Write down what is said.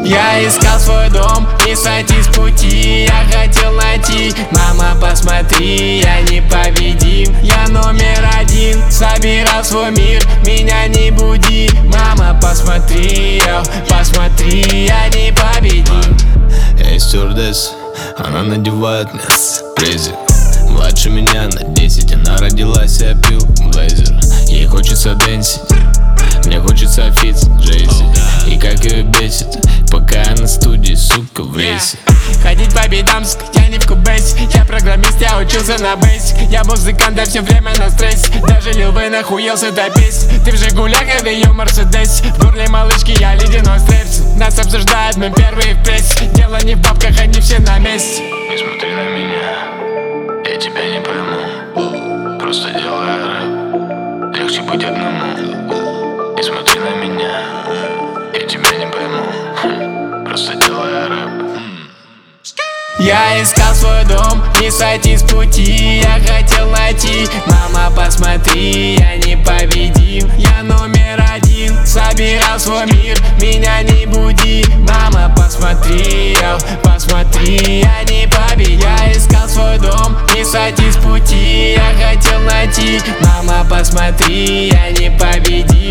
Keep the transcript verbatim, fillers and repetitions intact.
Я искал свой дом, не сойти с пути. Я хотел найти, мама, посмотри, я непобедим. Я номер один, собирал свой мир, меня не буди. Мама, посмотри, йо, посмотри, я непобедим. Эй, стюардесса, она надевает мне презик. Младше меня на десять, она родилась, я пил блейзер. Ей хочется дэнсить, мне хочется фит с Джейси. И как ее бесит, пока я на студии, сука, в рейсе. Ходить по бедам, я не в кубейсе. Я программист, я учился на бейсик. Я музыкант, я все время на стрессе. Даже Лил Вейн охуелся до песни. Ты в Жигулях, я ее Мерседес. В горле малышки, я ледяной стресс. Нас обсуждают, мы первые в прессе. Дело не в бабках, они все на месте. Не смотри на меня, я тебя не пойму. Просто делай рэп, легче быть одному. Не смотри на меня, я тебя не пойму. Просто делай рэп. Я искал свой дом, не сойти с пути. Я хотел найти, мама, посмотри, я непобедим. Я номер один, собирал свой мир, меня не буди. Мама, посмотри, йо, посмотри, я непобедим. Я искал свой дом, не сойти с пути. Я хотел найти, мама, посмотри, я непобедим.